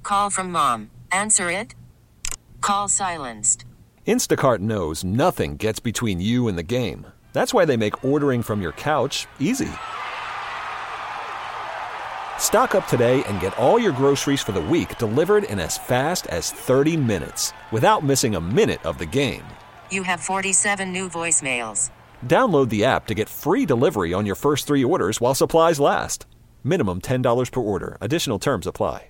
call from mom. Answer it. Call silenced. Instacart knows nothing gets between you and the game. That's why they make ordering from your couch easy. Stock up today and get all your groceries for the week delivered in as fast as 30 minutes without missing a minute of the game. You have 47 new voicemails. Download the app to get free delivery on your first 3 orders while supplies last. Minimum $10 per order. Additional terms apply.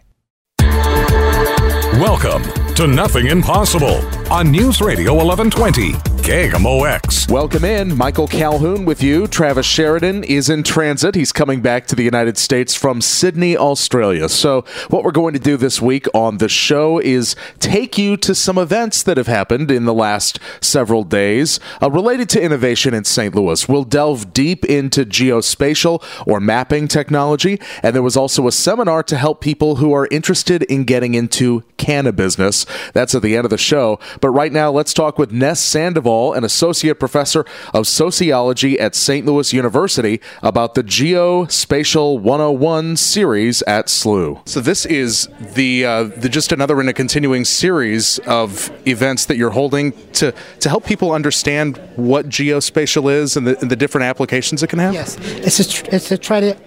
Welcome to Nothing Impossible on News Radio 1120 KMOX. Welcome in. Michael Calhoun with you. Travis Sheridan is in transit. He's coming back to the United States from Sydney, Australia. So what we're going to do this week on the show is take you to some events that have happened in the last several days related to innovation in St. Louis. We'll delve deep into geospatial or mapping technology, and there was also a seminar to help people who are interested in getting into cannabis. That's at the end of the show. But right now, let's talk with Ness Sandoval, an associate professor of sociology at St. Louis University, about the Geospatial 101 series at SLU. So this is the just another in a continuing series of events that you're holding to help people understand what geospatial is and the different applications it can have? Yes. It's to try to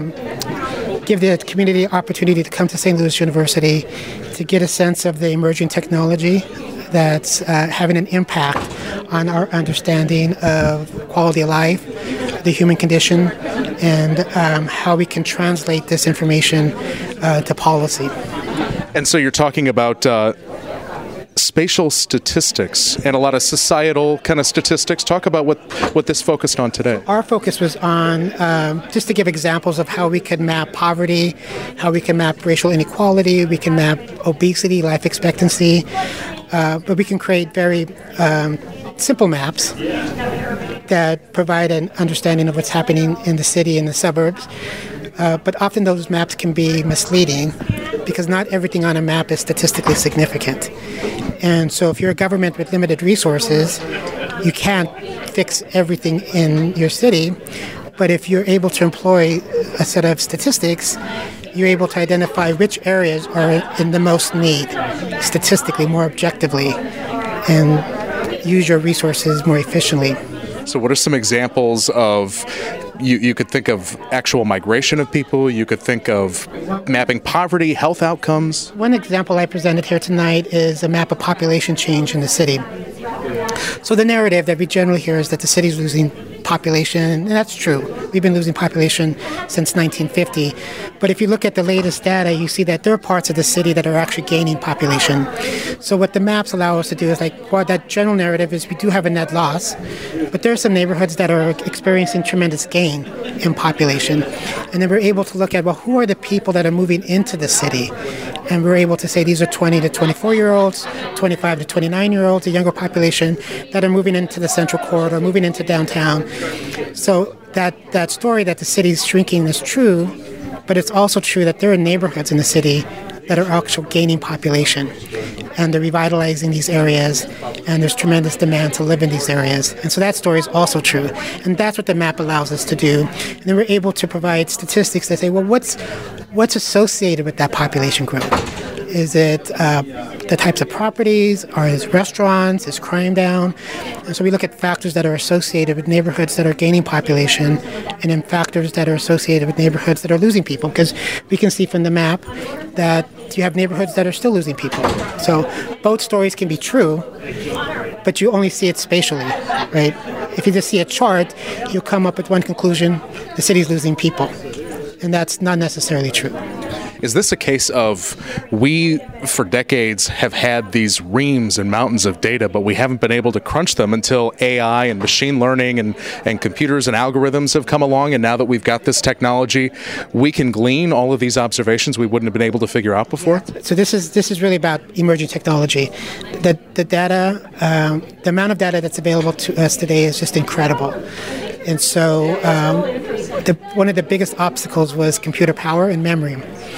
give the community opportunity to come to St. Louis University to get a sense of the emerging technology that's having an impact on our understanding of quality of life, the human condition, and how we can translate this information to policy. And so you're talking about spatial statistics and a lot of societal kind of statistics. Talk about what this focused on today. Our focus was on just to give examples of how we could map poverty, how we can map racial inequality, we can map obesity, life expectancy, but we can create very simple maps that provide an understanding of what's happening in the city and the suburbs. But often those maps can be misleading because not everything on a map is statistically significant. And so if you're a government with limited resources, you can't fix everything in your city. But if you're able to employ a set of statistics, you're able to identify which areas are in the most need statistically, more objectively, and use your resources more efficiently. So what are some examples of, you could think of actual migration of people, you could think of mapping poverty, health outcomes? One example I presented here tonight is a map of population change in the city. So the narrative that we generally hear is that the city's losing population, and that's true. We've been losing population since 1950. But if you look at the latest data, you see that there are parts of the city that are actually gaining population. So what the maps allow us to do is while that general narrative is we do have a net loss, but there are some neighborhoods that are experiencing tremendous gain in population. And then we're able to look at, who are the people that are moving into the city? And we're able to say these are 20 to 24-year-olds, 25 to 29-year-olds, a younger population that are moving into the central corridor, moving into downtown. So that story that the city is shrinking is true, but it's also true that there are neighborhoods in the city that are actually gaining population. And they're revitalizing these areas, and there's tremendous demand to live in these areas. And so that story is also true. And that's what the map allows us to do. And then we're able to provide statistics that say, what's associated with that population growth? Is it the types of properties? Or is restaurants? Is crime down? And so we look at factors that are associated with neighborhoods that are gaining population, and then factors that are associated with neighborhoods that are losing people. Because we can see from the map that you have neighborhoods that are still losing people. So both stories can be true, but you only see it spatially, right? If you just see a chart, you'll come up with one conclusion: the city's losing people. And that's not necessarily true. Is this a case of we, for decades, have had these reams and mountains of data, but we haven't been able to crunch them until AI and machine learning and computers and algorithms have come along, and now that we've got this technology, we can glean all of these observations we wouldn't have been able to figure out before? So this is really about emerging technology. The data, the amount of data that's available to us today is just incredible. And so one of the biggest obstacles was computer power and memory.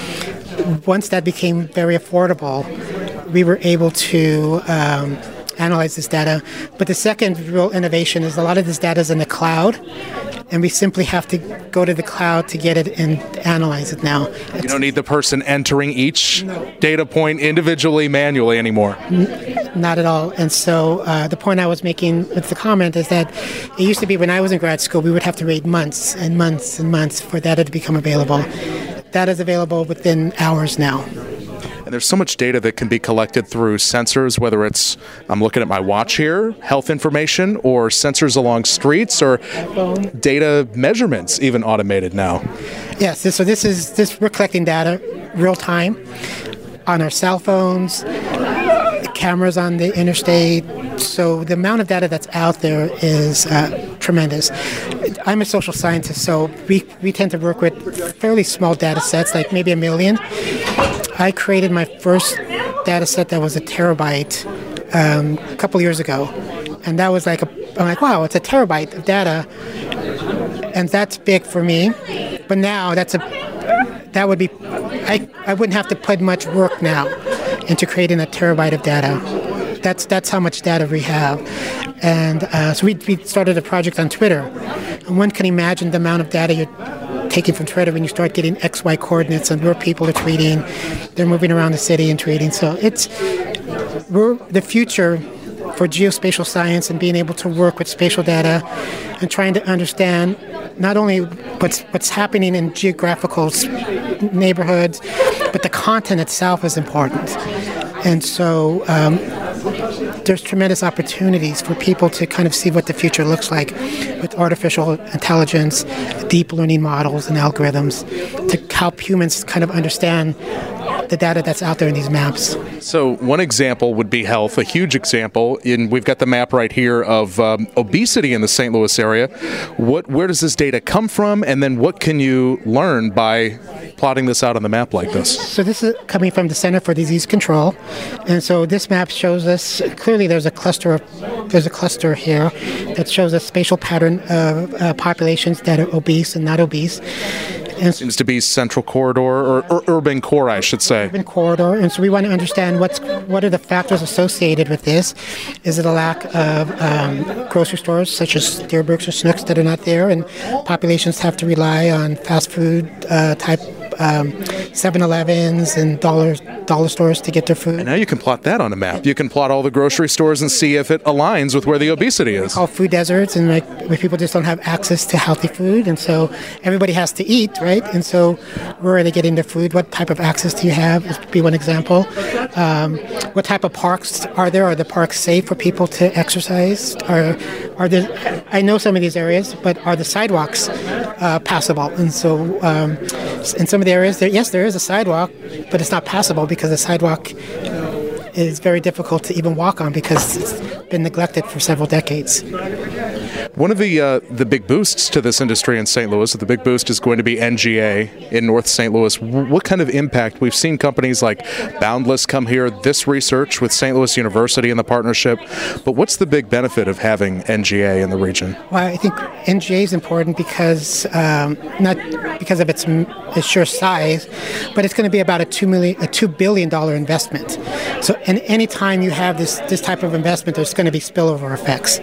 Once that became very affordable, we were able to analyze this data. But the second real innovation is a lot of this data is in the cloud, and we simply have to go to the cloud to get it and analyze it now. You don't need the person entering each data point individually, manually anymore. Not at all. And so the point I was making with the comment is that it used to be when I was in grad school, we would have to wait months and months and months for data to become available. That is available within hours now. And there's so much data that can be collected through sensors, whether it's, I'm looking at my watch here, health information, or sensors along streets, or data measurements, even automated now. Yes, we're collecting data real time on our cell phones, cameras on the interstate. So the amount of data that's out there is tremendous. I'm a social scientist, so we tend to work with fairly small data sets, like maybe 1 million. I created my first data set that was a terabyte a couple years ago. And that was I'm like, wow, it's a terabyte of data. And that's big for me. But now I wouldn't have to put much work now into creating a terabyte of data. That's how much data we have. And so we started a project on Twitter. And one can imagine the amount of data you're taking from Twitter when you start getting XY coordinates and where people are tweeting. They're moving around the city and tweeting. So we're the future for geospatial science and being able to work with spatial data and trying to understand not only what's happening in geographical neighborhoods, but the content itself is important. And so there's tremendous opportunities for people to kind of see what the future looks like with artificial intelligence, deep learning models and algorithms to help humans kind of understand the data that's out there in these maps. So one example would be health, a huge example. We've got the map right here of obesity in the St. Louis area. Where does this data come from, and then what can you learn by plotting this out on the map like this? So this is coming from the Center for Disease Control, and so this map shows us clearly there's a cluster here that shows a spatial pattern of populations that are obese and not obese. And seems to be central corridor or urban core, I should say. Urban corridor, and so we want to understand what are the factors associated with this. Is it a lack of grocery stores such as Dierbergs or Schnucks that are not there, and populations have to rely on fast food type 7-Elevens and dollar stores to get their food. And now you can plot that on a map. You can plot all the grocery stores and see if it aligns with where the obesity is. Called food deserts, and where people just don't have access to healthy food, and so everybody has to eat, right? And so where are they getting their food? What type of access do you have? This would be one example. What type of parks are there? Are the parks safe for people to exercise? Are there? I know some of these areas, but are the sidewalks passable? And so in some of the areas, there is a sidewalk, but it's not passable because the sidewalk is very difficult to even walk on because it's been neglected for several decades. One of the big boosts to this industry in St. Louis, the big boost is going to be NGA in North St. Louis. What kind of impact? We've seen companies like Boundless come here, this research with St. Louis University in the partnership, but what's the big benefit of having NGA in the region? Well, I think NGA is important because, not because of its sheer size, but it's going to be about a $2 billion investment. So, and any time you have this type of investment, there's going to be spillover effects.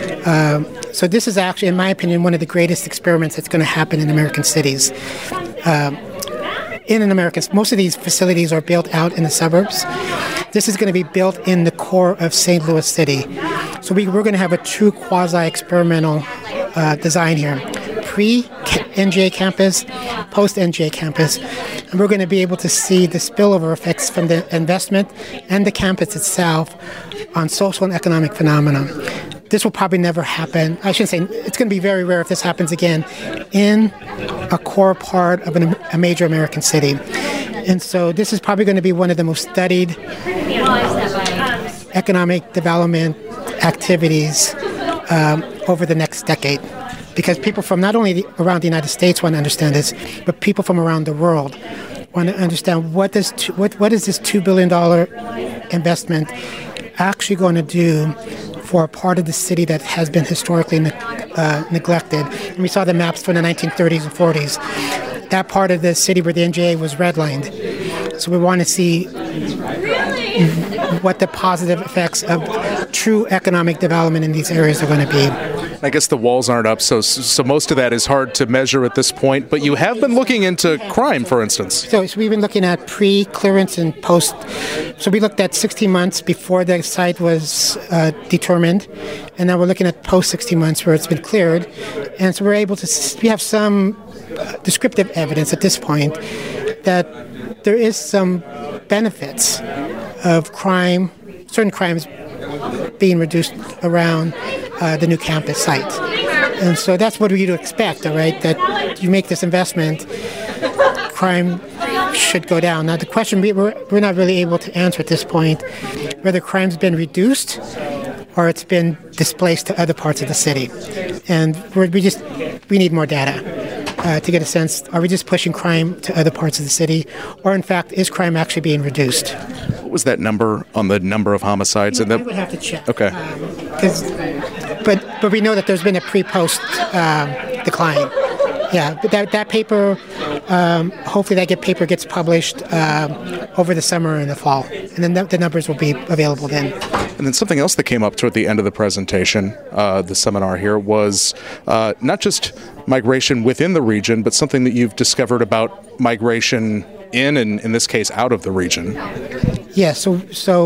So this is actually, in my opinion, one of the greatest experiments that's going to happen in American cities. Most of these facilities are built out in the suburbs. This is going to be built in the core of St. Louis City. So we're going to have a true quasi-experimental design here. Pre-NGA campus, post-NGA campus. And we're going to be able to see the spillover effects from the investment and the campus itself on social and economic phenomena. This will probably never happen. I shouldn't say, it's going to be very rare if this happens again in a core part of a major American city. And so this is probably going to be one of the most studied economic development activities over the next decade. Because people from not only around the United States want to understand this, but people from around the world want to understand what is this $2 billion investment actually going to do for a part of the city that has been historically neglected. And we saw the maps from the 1930s and 40s. That part of the city where the NGA was redlined. So we want to see what the positive effects of true economic development in these areas are going to be. I guess the walls aren't up, so most of that is hard to measure at this point. But you have been looking into crime, for instance. So we've been looking at pre-clearance and post. So we looked at 16 months before the site was determined, and now we're looking at post 16 months where it's been cleared. And so we have some descriptive evidence at this point that there is some benefits of crime, certain crimes being reduced around the new campus site. And so that's what we'd expect, all right, that you make this investment, crime should go down. Now, the question we're not really able to answer at this point, whether crime's been reduced or it's been displaced to other parts of the city. And we need more data to get a sense, are we just pushing crime to other parts of the city, or in fact, is crime actually being reduced? What was that number on the number of homicides? I would have to check. Okay. But we know that there's been a pre-post decline. Yeah, but that paper, hopefully that paper gets published over the summer and the fall, and then the numbers will be available then. And then something else that came up toward the end of the presentation, the seminar here, was not just migration within the region, but something that you've discovered about migration in, and in this case, out of the region. Yeah, so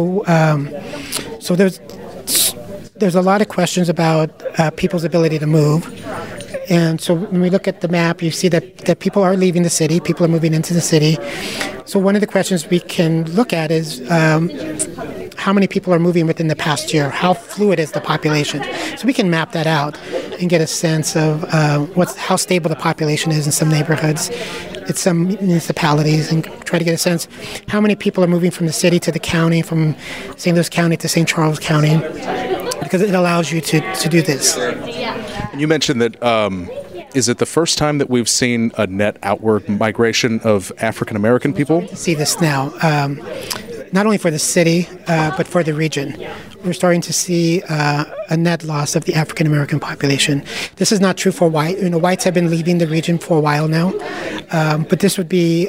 there's a lot of questions about people's ability to move. And so when we look at the map, you see that people are leaving the city, people are moving into the city. So one of the questions we can look at is how many people are moving within the past year? How fluid is the population? So we can map that out and get a sense of how stable the population is in some neighborhoods, in some municipalities, and try to get a sense how many people are moving from the city to the county, from St. Louis County to St. Charles County, because it allows you to do this. You mentioned that, is it the first time that we've seen a net outward migration of African-American people? See this now, not only for the city, but for the region. We're starting to see a net loss of the African-American population. This is not true for white. Whites have been leaving the region for a while now, but this would be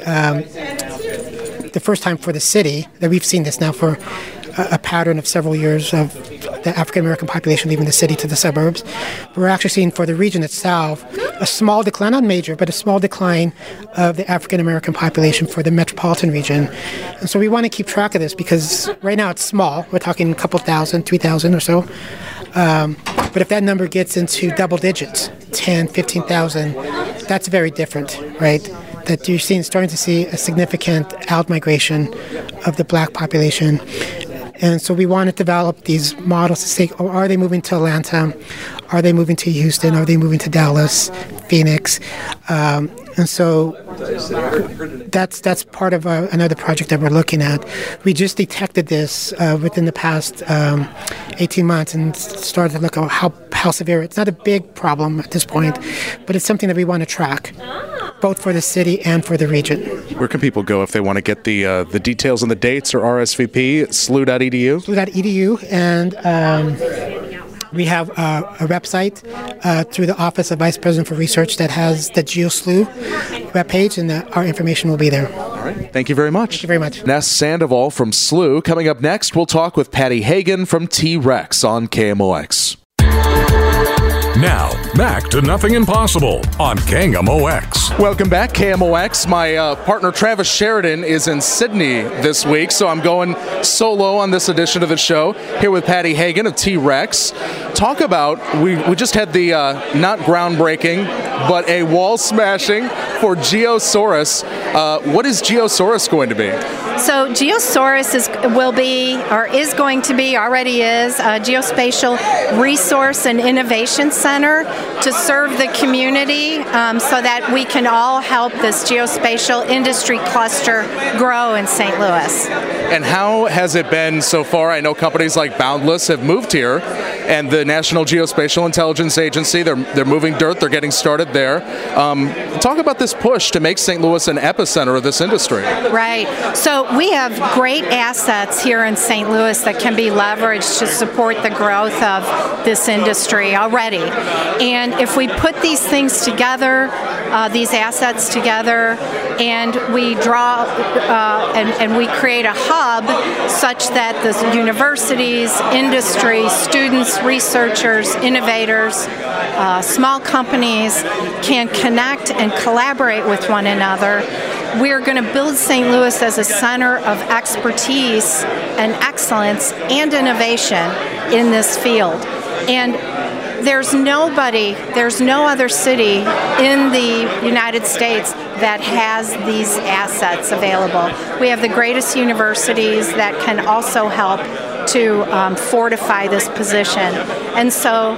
the first time for the city that we've seen this now for a pattern of several years of the African-American population leaving the city to the suburbs. We're actually seeing for the region itself a small decline, not major, but a small decline of the African-American population for the metropolitan region. And so we want to keep track of this because right now it's small. We're talking a couple thousand, 3,000 or so. But if that number gets into double digits, 10, 15,000, that's very different, right? That you're starting to see a significant outmigration of the black population. And so we want to develop these models to say, are they moving to Atlanta? Are they moving to Houston? Are they moving to Dallas, Phoenix? And so that's part of another project that we're looking at. We just detected this within the past 18 months and started to look at how severe. It's not a big problem at this point, but it's something that we want to track, both for the city and for the region. Where can people go if they want to get the details on the dates or RSVP? SLU.edu? SLU.edu, and we have a website through the Office of Vice President for Research that has the GeoSLU webpage, and our information will be there. All right. Thank you very much. Thank you very much. Ness Sandoval from SLU. Coming up next, we'll talk with Patty Hagan from T-Rex on KMOX. Now, back to Nothing Impossible on KMOX. Welcome back, KMOX. My partner Travis Sheridan is in Sydney this week, so I'm going solo on this edition of the show. Here with Patty Hagan of T-Rex. Talk about, we just had the not groundbreaking, but a wall smashing for Geosaurus. What is Geosaurus going to be? So Geosaurus is going to be, already is, a geospatial resource and innovation center to serve the community so that we can all help this geospatial industry cluster grow in St. Louis. And how has it been so far? I know companies like Boundless have moved here, and the National Geospatial Intelligence Agency, they're moving dirt, they're getting started there. Talk about this push to make St. Louis an epicenter of this industry. Right. So we have great assets here in St. Louis that can be leveraged to support the growth of this industry already. And if we put these things together, these assets together, and we draw and we create a hub such that the universities, industry, students, researchers, innovators, small companies can connect and collaborate with one another. We're going to build St. Louis as a center of expertise and excellence and innovation in this field. And there's no other city in the United States that has these assets available. We have the greatest universities that can also help to fortify this position. And so,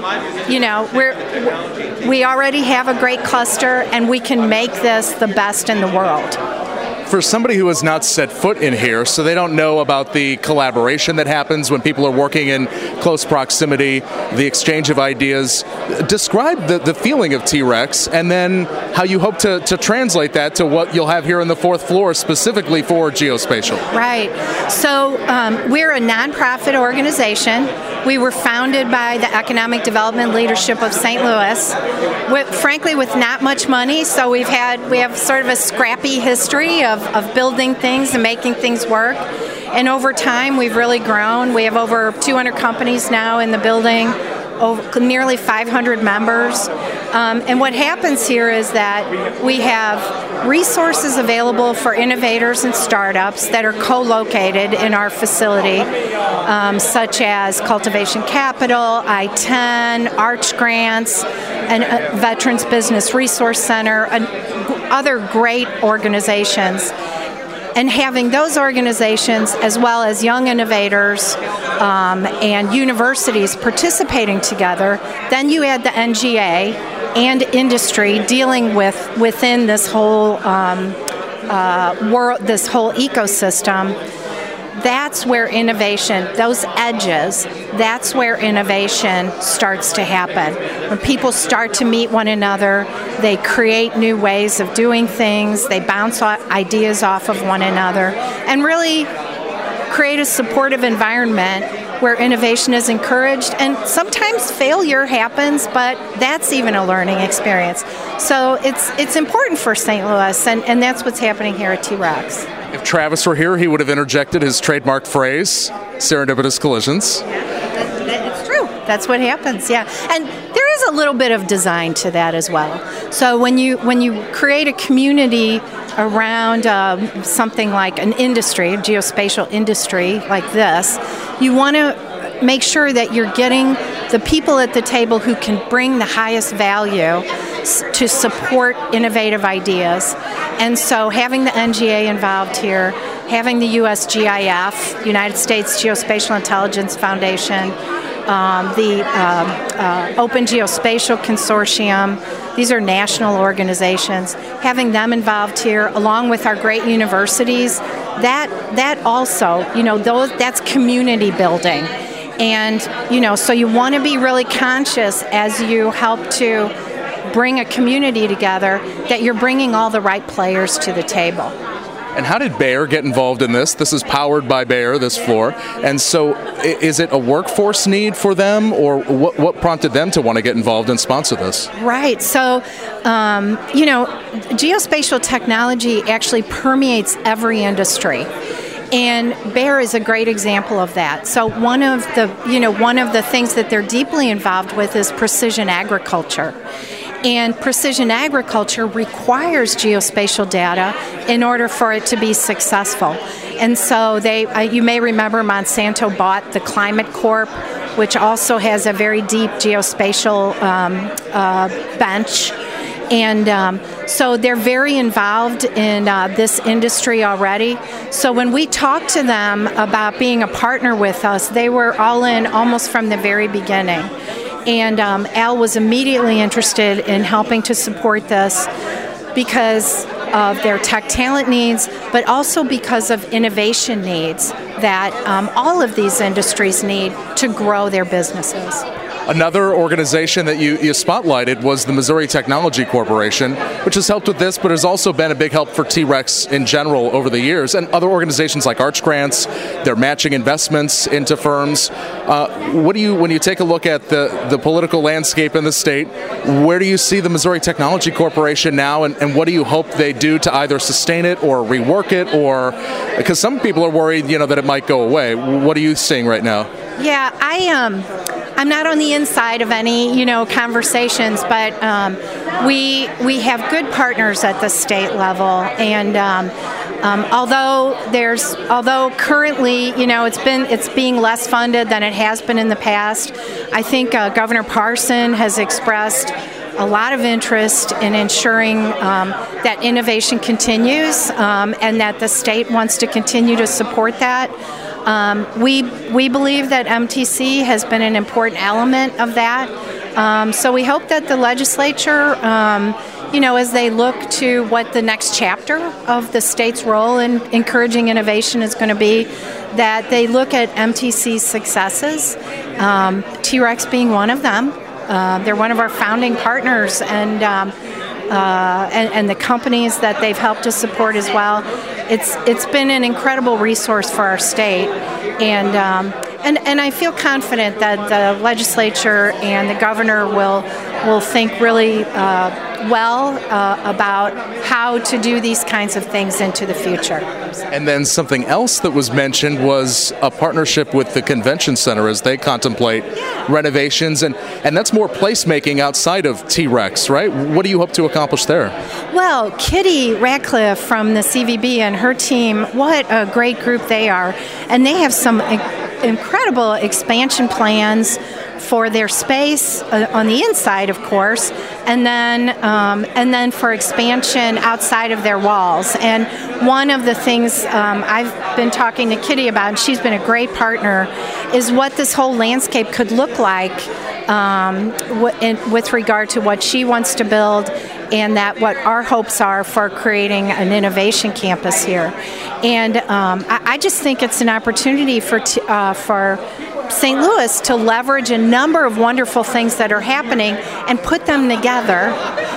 we already have a great cluster, and we can make this the best in the world. For somebody who has not set foot in here, so they don't know about the collaboration that happens when people are working in close proximity, the exchange of ideas, describe the feeling of T-REX and then how you hope to translate that to what you'll have here on the fourth floor specifically for geospatial. Right. So we're a nonprofit organization. We were founded by the Economic Development Leadership of St. Louis, frankly with not much money, so we have sort of a scrappy history of building things and making things work. And over time, we've really grown. We have over 200 companies now in the building, nearly 500 members. And what happens here is that we have resources available for innovators and startups that are co-located in our facility, such as Cultivation Capital, I-10, Arch Grants, and Veterans Business Resource Center, and other great organizations. And having those organizations, as well as young innovators and universities participating together, then you add the NGA and industry dealing within this whole world, this whole ecosystem. That's where innovation, those edges, that's where innovation starts to happen. When people start to meet one another, they create new ways of doing things, they bounce ideas off of one another, and really create a supportive environment where innovation is encouraged. And sometimes failure happens, but that's even a learning experience. So it's important for St. Louis, and that's what's happening here at T-REX. If Travis were here, he would have interjected his trademark phrase, serendipitous collisions. It's true. That's what happens, yeah. And there is a little bit of design to that as well. So when you create a community around something like an industry, a geospatial industry like this, you want to make sure that you're getting the people at the table who can bring the highest value to support innovative ideas. And so having the NGA involved here, having the USGIF, United States Geospatial Intelligence Foundation, the Open Geospatial Consortium, these are national organizations, having them involved here along with our great universities, that also, that's community building. And, so you want to be really conscious as you help to bring a community together that you're bringing all the right players to the table. And how did Bayer get involved in this? This is powered by Bayer, this floor. And so is it a workforce need for them, or what prompted them to want to get involved and sponsor this? Right. So, geospatial technology actually permeates every industry. And Bayer is a great example of that. So one of the things that they're deeply involved with is precision agriculture. And precision agriculture requires geospatial data in order for it to be successful. And so you may remember Monsanto bought the Climate Corp, which also has a very deep geospatial bench. And so they're very involved in this industry already. So when we talked to them about being a partner with us, they were all in almost from the very beginning. And Al was immediately interested in helping to support this because of their tech talent needs, but also because of innovation needs that all of these industries need to grow their businesses. Another organization that you spotlighted was the Missouri Technology Corporation, which has helped with this, but has also been a big help for T-Rex in general over the years, and other organizations like Arch Grants. They're matching investments into firms. When you take a look at the political landscape in the state, where do you see the Missouri Technology Corporation now, and what do you hope they do to either sustain it or rework it, or because some people are worried, that it might go away. What are you seeing right now? Yeah, I'm not on the inside of any, conversations, but we have good partners at the state level, and although currently, it's being less funded than it has been in the past, I think Governor Parson has expressed a lot of interest in ensuring that innovation continues, and that the state wants to continue to support that. We believe that MTC has been an important element of that. So we hope that the legislature, as they look to what the next chapter of the state's role in encouraging innovation is going to be, that they look at MTC's successes, T-Rex being one of them. They're one of our founding partners, and the companies that they've helped to support as well. It's been an incredible resource for our state, and I feel confident that the legislature and the governor will think really well about how to do these kinds of things into the future. And then something else that was mentioned was a partnership with the convention center as they contemplate renovations, and that's more placemaking outside of T-Rex, right? What do you hope to accomplish there? Well, Kitty Radcliffe from the CVB and her team, what a great group they are. And they have some incredible expansion plans for their space on the inside, of course, and then for expansion outside of their walls. And one of the things I've been talking to Kitty about, and she's been a great partner, is what this whole landscape could look like with regard to what she wants to build, and that what our hopes are for creating an innovation campus here. And I just think it's an opportunity for St. Louis to leverage a number of wonderful things that are happening and put them together,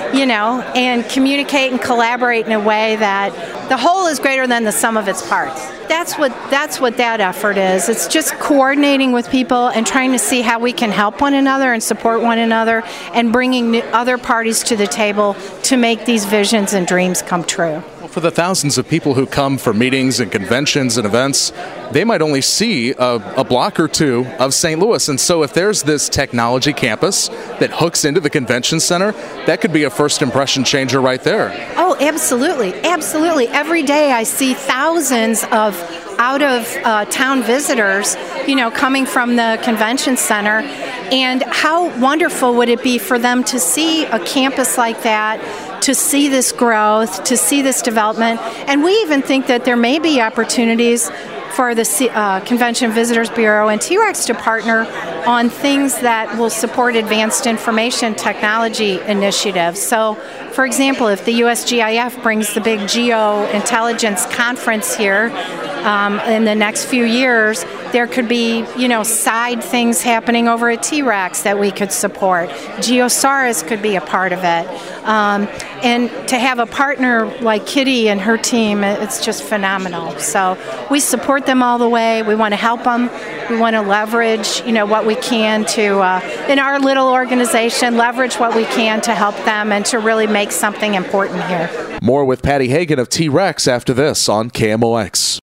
and communicate and collaborate in a way that the whole is greater than the sum of its parts. That's what that effort is. It's just coordinating with people and trying to see how we can help one another and support one another, and bringing other parties to the table to make these visions and dreams come true. For the thousands of people who come for meetings and conventions and events, they might only see a block or two of St. Louis. And so if there's this technology campus that hooks into the convention center, that could be a first impression changer right there. Oh, absolutely. Absolutely. Every day I see thousands of out-of-town visitors, coming from the convention center. And how wonderful would it be for them to see a campus like that, to see this growth, to see this development. And we even think that there may be opportunities for the Convention Visitors Bureau and T-Rex to partner on things that will support advanced information technology initiatives. So, for example, if the USGIF brings the big geointelligence conference here in the next few years, there could be, side things happening over at T-Rex that we could support. Geosaurus could be a part of it. And to have a partner like Kitty and her team, it's just phenomenal. So we support them all the way. We want to help them. We want to leverage, what we can to, in our little organization, leverage what we can to help them and to really make something important here. More with Patty Hagan of T-Rex after this on KMOX.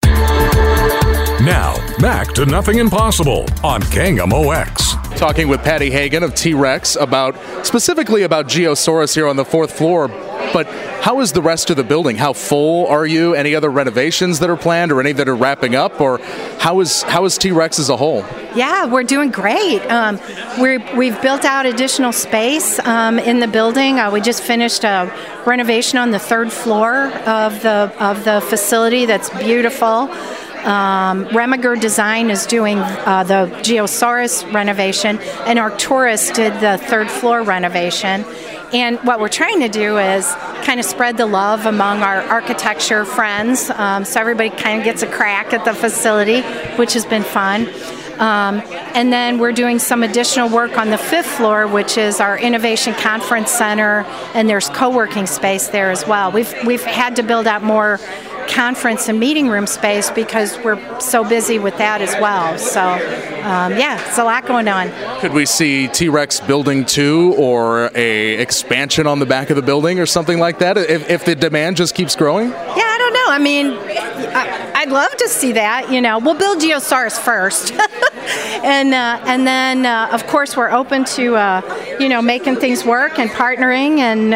Now, back to Nothing Impossible on KMOX. Talking with Patty Hagan of T-Rex specifically about Geosaurus here on the 4th floor. But how is the rest of the building? How full are you? Any other renovations that are planned or any that are wrapping up? Or how is T-Rex as a whole? Yeah, we're doing great. We've built out additional space in the building. We just finished a renovation on the 3rd floor of the facility that's beautiful. Remiger Design is doing the Geosaurus renovation, and Arcturus did the 3rd floor renovation. And what we're trying to do is kind of spread the love among our architecture friends, so everybody kind of gets a crack at the facility, which has been fun. And then we're doing some additional work on the 5th floor, which is our Innovation Conference Center, and there's co-working space there as well. We've had to build out more conference and meeting room space because we're so busy with that as well. So, it's a lot going on. Could we see T-Rex Building 2 or a expansion on the back of the building or something like that if the demand just keeps growing? Yeah, I don't know. I mean, I'd love to see that. We'll build Geosaurus first. and then, of course, we're open to, making things work and partnering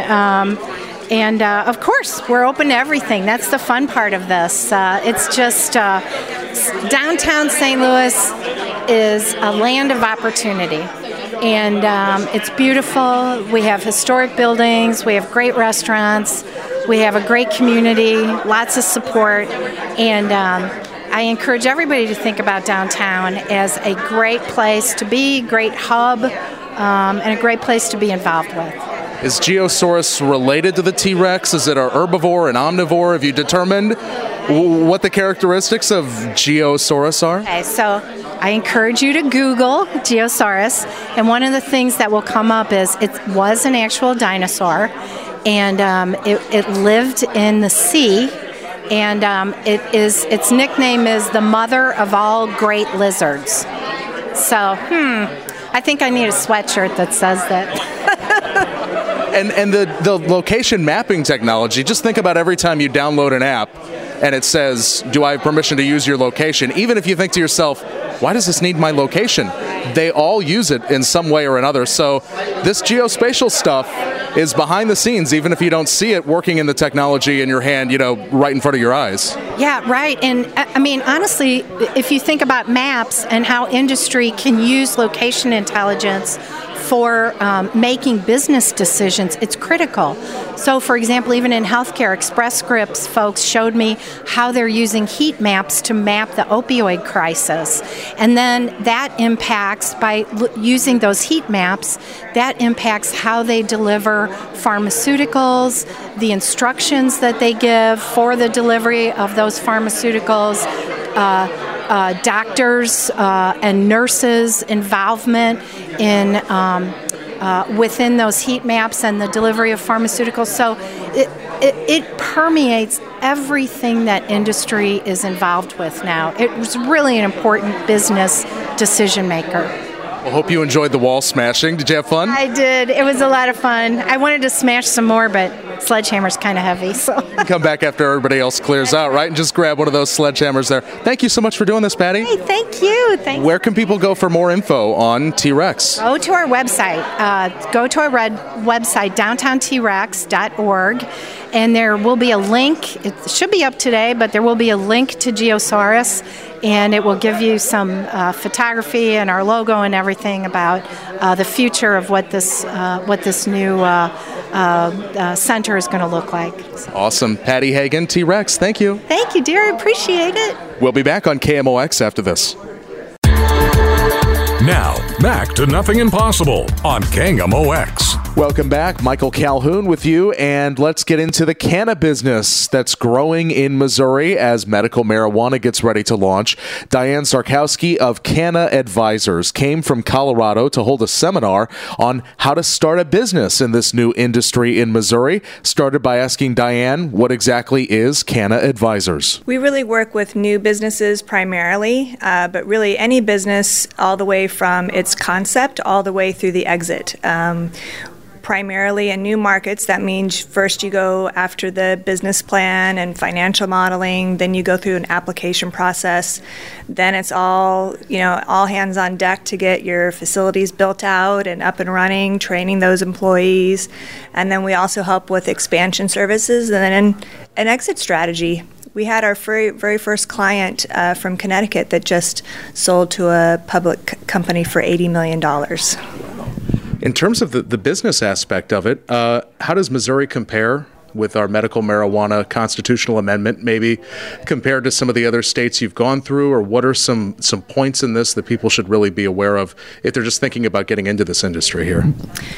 and of course, we're open to everything. That's the fun part of this. It's just downtown St. Louis is a land of opportunity. And it's beautiful. We have historic buildings. We have great restaurants. We have a great community, lots of support. And I encourage everybody to think about downtown as a great place to be, great hub, and a great place to be involved with. Is Geosaurus related to the T-Rex? Is it an herbivore, an omnivore? Have you determined what the characteristics of Geosaurus are? Okay, so I encourage you to Google Geosaurus, and one of the things that will come up is it was an actual dinosaur, and it lived in the sea, and its nickname is the mother of all great lizards. So, I think I need a sweatshirt that says that. And the location mapping technology, just think about every time you download an app and it says, do I have permission to use your location? Even if you think to yourself, why does this need my location? They all use it in some way or another. So this geospatial stuff is behind the scenes, even if you don't see it working in the technology in your hand, right in front of your eyes. Yeah, right. And I mean, honestly, if you think about maps and how industry can use location intelligence for making business decisions, it's critical. So, for example, even in healthcare, Express Scripts folks showed me how they're using heat maps to map the opioid crisis. And then that impacts, by using those heat maps, that impacts how they deliver pharmaceuticals, the instructions that they give for the delivery of those pharmaceuticals, doctors and nurses' involvement in within those heat maps and the delivery of pharmaceuticals. So it permeates everything that industry is involved with now. It was really an important business decision maker. Well, hope you enjoyed the wall smashing. Did you have fun? I did. It was a lot of fun. I wanted to smash some more, but sledgehammer's kind of heavy. So come back after everybody else clears out, right? And just grab one of those sledgehammers there. Thank you so much for doing this, Patty. Hey, thank you. Where can people go for more info on T-Rex? Go to our website. Website, downtowntrex.org. And there will be a link. It should be up today, but there will be a link to Geosaurus, and it will give you some photography and our logo and everything about the future of what this new center is going to look like. Awesome. Patty Hagan, T-Rex, thank you. Thank you, dear. I appreciate it. We'll be back on KMOX after this. Now, back to Nothing Impossible on KMOX. Welcome back. Michael Calhoun with you, and let's get into the canna business that's growing in Missouri as medical marijuana gets ready to launch. Diane Sarkowski of Canna Advisors came from Colorado to hold a seminar on how to start a business in this new industry in Missouri. Started by asking Diane, what exactly is Canna Advisors? We really work with new businesses primarily, but really any business all the way from its concept all the way through the exit. Primarily in new markets, that means first you go after the business plan and financial modeling, then you go through an application process, then it's all hands on deck to get your facilities built out and up and running, training those employees, and then we also help with expansion services and then an exit strategy. We had our very first client from Connecticut that just sold to a public company for $80 million. In terms of the business aspect of it, how does Missouri compare with our medical marijuana constitutional amendment, maybe compared to some of the other states you've gone through, or what are some points in this that people should really be aware of if they're just thinking about getting into this industry here?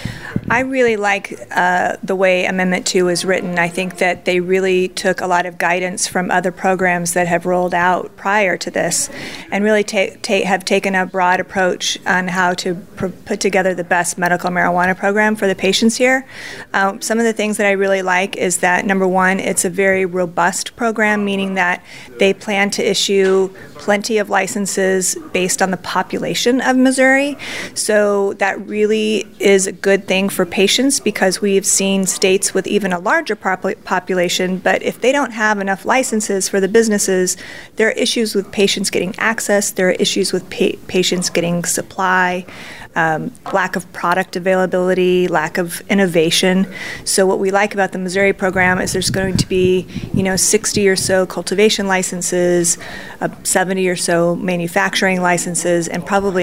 I really like the way Amendment 2 is written. I think that they really took a lot of guidance from other programs that have rolled out prior to this and really have taken a broad approach on how to put together the best medical marijuana program for the patients here. Some of the things that I really like is that, number one, it's a very robust program, meaning that they plan to issue plenty of licenses based on the population of Missouri. So that really is a good thing for patients, because we've seen states with even a larger population, but if they don't have enough licenses for the businesses, there are issues with patients getting access, there are issues with patients getting supply, lack of product availability, lack of innovation. So what we like about the Missouri program is there's going to be, 60 or so cultivation licenses, 70 or so manufacturing licenses, and probably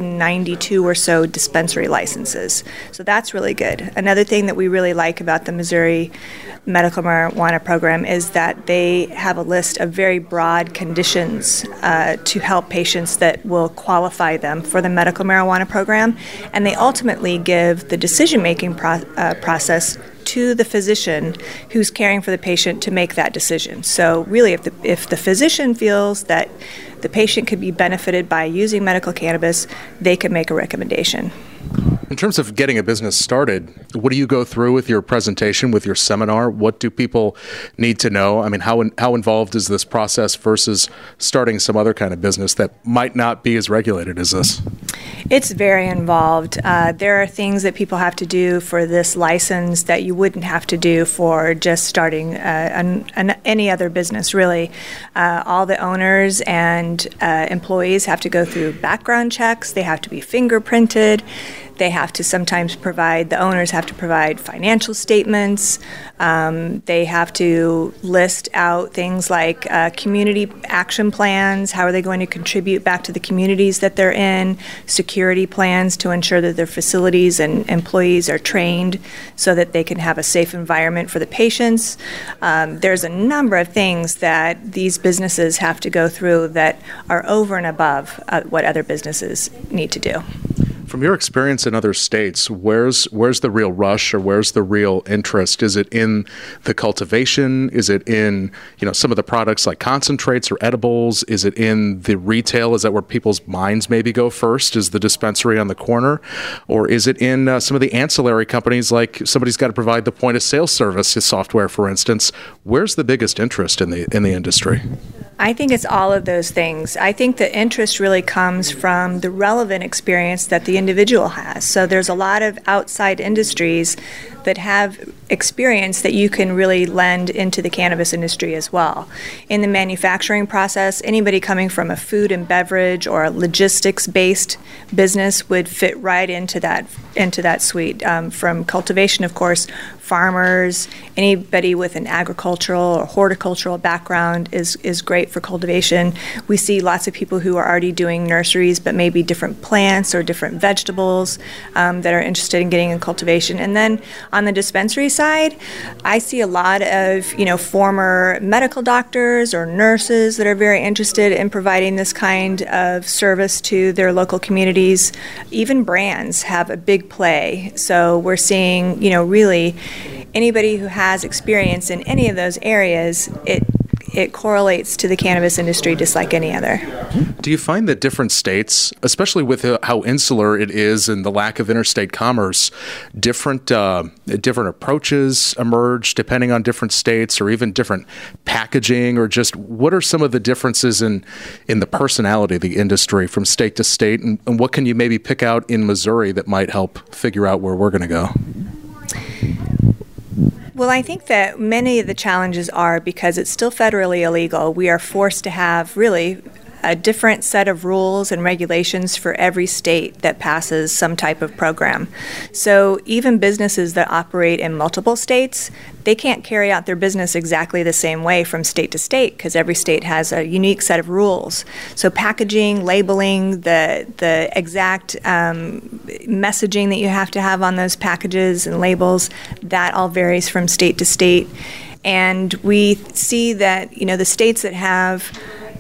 192 or so dispensary licenses. So that's really good. Another thing that we really like about the Missouri medical marijuana program is that they have a list of very broad conditions to help patients that will qualify them for the medical marijuana program. And they ultimately give the decision-making process to the physician who's caring for the patient to make that decision. So really, if the physician feels that the patient could be benefited by using medical cannabis, they can make a recommendation. In terms of getting a business started, what do you go through with your presentation, with your seminar? What do people need to know? I mean, how involved is this process versus starting some other kind of business that might not be as regulated as this? It's very involved. There are things that people have to do for this license that you wouldn't have to do for just starting any other business, really. All the owners and employees have to go through background checks. They have to be fingerprinted. They have to sometimes the owners have to provide financial statements. They have to list out things like community action plans. How are they going to contribute back to the communities that they're in? Security plans to ensure that their facilities and employees are trained so that they can have a safe environment for the patients. There's a number of things that these businesses have to go through that are over and above what other businesses need to do. From your experience in other states, where's the real rush, or where's the real interest? Is it in the cultivation? Is it in some of the products like concentrates or edibles? Is it in the retail? Is that where people's minds maybe go first? Is the dispensary on the corner, or is it in some of the ancillary companies, like somebody's got to provide the point of sale service software, for instance? Where's the biggest interest in the industry? I think it's all of those things. I think the interest really comes from the relevant experience that the individual has. So there's a lot of outside industries that have experience that you can really lend into the cannabis industry as well. In the manufacturing process, anybody coming from a food and beverage or a logistics-based business would fit right into that suite. From cultivation, of course, farmers, anybody with an agricultural or horticultural background is great for cultivation. We see lots of people who are already doing nurseries, but maybe different plants or different vegetables that are interested in getting in cultivation. And then on the dispensary side, I see a lot of former medical doctors or nurses that are very interested in providing this kind of service to their local communities. Even brands have a big play. So we're seeing, really anybody who has experience in any of those areas, it correlates to the cannabis industry just like any other. Do you find that different states, especially with how insular it is and the lack of interstate commerce, different approaches emerge depending on different states, or even different packaging, or just what are some of the differences in the personality of the industry from state to state, and what can you maybe pick out in Missouri that might help figure out where we're going to go? Well, I think that many of the challenges are because it's still federally illegal. We are forced to have really a different set of rules and regulations for every state that passes some type of program. So even businesses that operate in multiple states, they can't carry out their business exactly the same way from state to state because every state has a unique set of rules. So packaging, labeling, the exact messaging that you have to have on those packages and labels, that all varies from state to state. And we see that, the states that have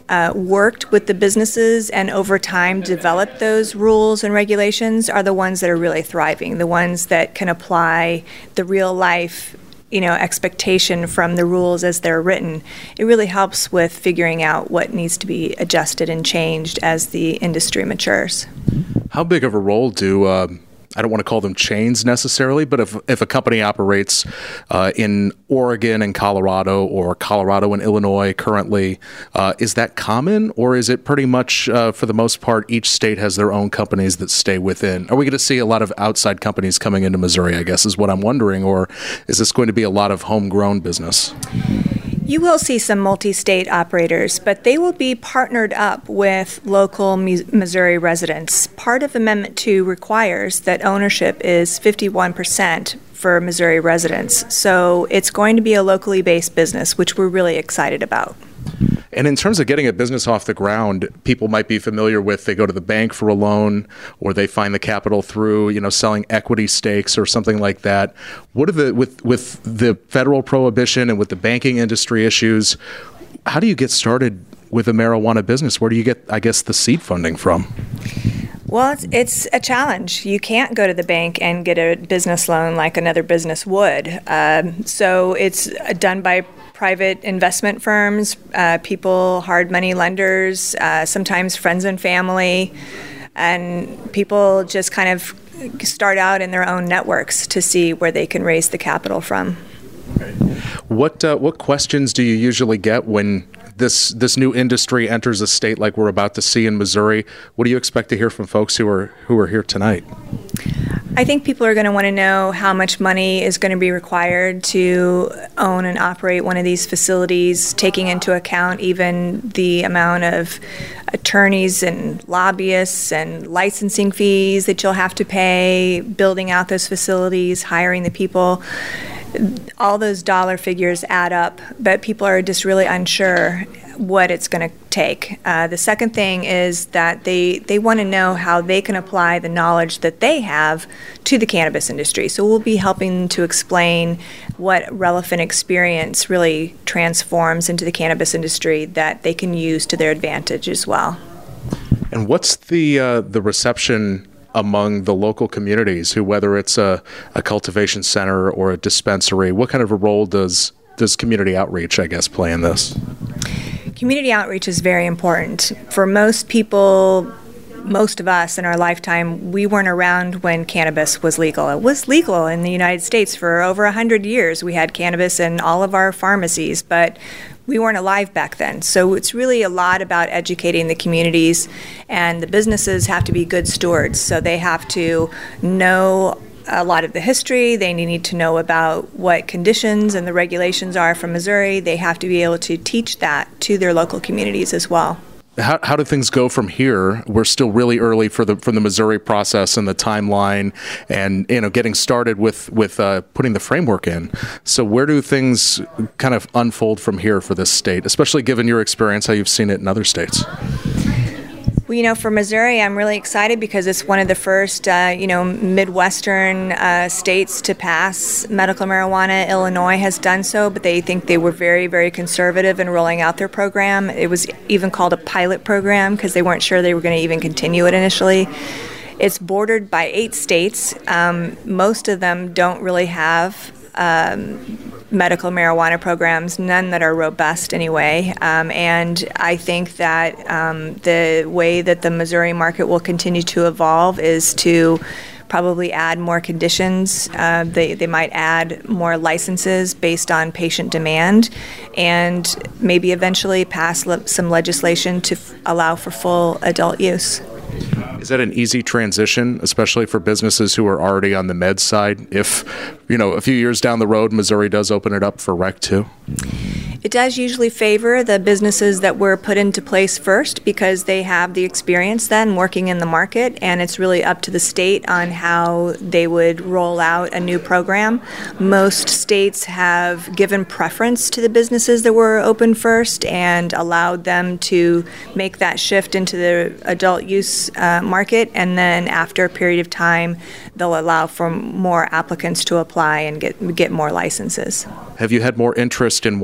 worked with the businesses and over time developed those rules and regulations are the ones that are really thriving, the ones that can apply the real life expectation from the rules as they're written. It really helps with figuring out what needs to be adjusted and changed as the industry matures. How big of a role do I don't want to call them chains necessarily, but if a company operates in Oregon and Colorado or Colorado and Illinois currently, is that common, or is it pretty much, for the most part, each state has their own companies that stay within? Are we going to see a lot of outside companies coming into Missouri, I guess, is what I'm wondering, or is this going to be a lot of homegrown business? You will see some multi-state operators, but they will be partnered up with local Missouri residents. Part of Amendment 2 requires that ownership is 51% for Missouri residents. So it's going to be a locally based business, which we're really excited about. And in terms of getting a business off the ground, people might be familiar with, they go to the bank for a loan, or they find the capital through, selling equity stakes or something like that. What are with the federal prohibition and with the banking industry issues, how do you get started with a marijuana business? Where do you get, I guess, the seed funding from? Well, it's a challenge. You can't go to the bank and get a business loan like another business would. So it's done by private investment firms, people, hard money lenders, sometimes friends and family, and people just kind of start out in their own networks to see where they can raise the capital from. What questions do you usually get when this new industry enters a state like we're about to see in Missouri? What do you expect to hear from folks who are here tonight? I think people are going to want to know how much money is going to be required to own and operate one of these facilities, taking into account even the amount of attorneys and lobbyists and licensing fees that you'll have to pay, building out those facilities, hiring the people. All those dollar figures add up, but people are just really unsure what it's going to take. The second thing is that they want to know how they can apply the knowledge that they have to the cannabis industry. So we'll be helping to explain what relevant experience really transforms into the cannabis industry that they can use to their advantage as well. And what's the reception among the local communities, who, whether it's a cultivation center or a dispensary, what kind of a role does community outreach, I guess, play in this? Community outreach is very important. For most people, most of us in our lifetime, we weren't around when cannabis was legal. It was legal in the United States for over 100 years. We had cannabis in all of our pharmacies, but we weren't alive back then. So it's really a lot about educating the communities, and the businesses have to be good stewards. So they have to know a lot of the history. They need to know about what conditions and the regulations are from Missouri. They have to be able to teach that to their local communities as well. How do things go from here? We're still really early from the Missouri process and the timeline, and getting started with putting the framework in. So where do things kind of unfold from here for this state, especially given your experience, how you've seen it in other states? Well, for Missouri, I'm really excited because it's one of the first, Midwestern states to pass medical marijuana. Illinois has done so, but they think they were very, very conservative in rolling out their program. It was even called a pilot program because they weren't sure they were going to even continue it initially. It's bordered by 8 states. Most of them don't really have medical marijuana programs, none that are robust anyway. And I think that the way that the Missouri market will continue to evolve is to probably add more conditions. They might add more licenses based on patient demand, and maybe eventually pass some legislation to allow for full adult use. Is that an easy transition, especially for businesses who are already on the med side, if, a few years down the road, Missouri does open it up for rec too? It does usually favor the businesses that were put into place first because they have the experience then working in the market, and it's really up to the state on how they would roll out a new program. Most states have given preference to the businesses that were open first and allowed them to make that shift into the adult use market, and then after a period of time, they'll allow for more applicants to apply and get more licenses. Have you had more interest in one part of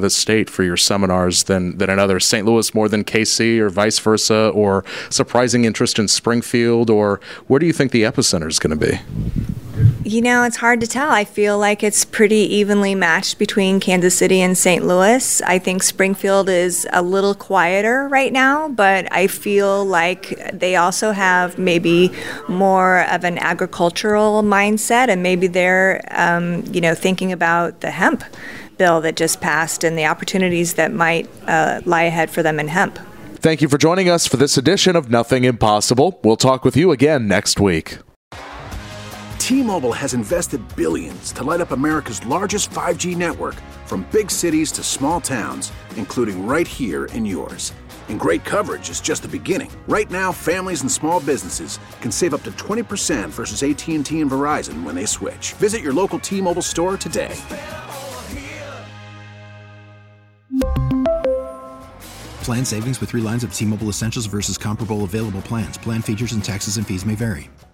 of the state for your seminars than in others? St. Louis more than KC, or vice versa, or surprising interest in Springfield, or where do you think the epicenter is going to be? It's hard to tell. I feel like it's pretty evenly matched between Kansas City and St. Louis. I think Springfield is a little quieter right now, but I feel like they also have maybe more of an agricultural mindset, and maybe they're, thinking about the hemp bill that just passed and the opportunities that might lie ahead for them in hemp. Thank you for joining us for this edition of Nothing Impossible. We'll talk with you again next week. T-Mobile has invested billions to light up America's largest 5G network, from big cities to small towns, including right here in yours. And great coverage is just the beginning. Right now, families and small businesses can save up to 20% versus AT&T and Verizon when they switch. Visit your local T-Mobile store today. Plan savings with 3 lines of T-Mobile Essentials versus comparable available plans. Plan features and taxes and fees may vary.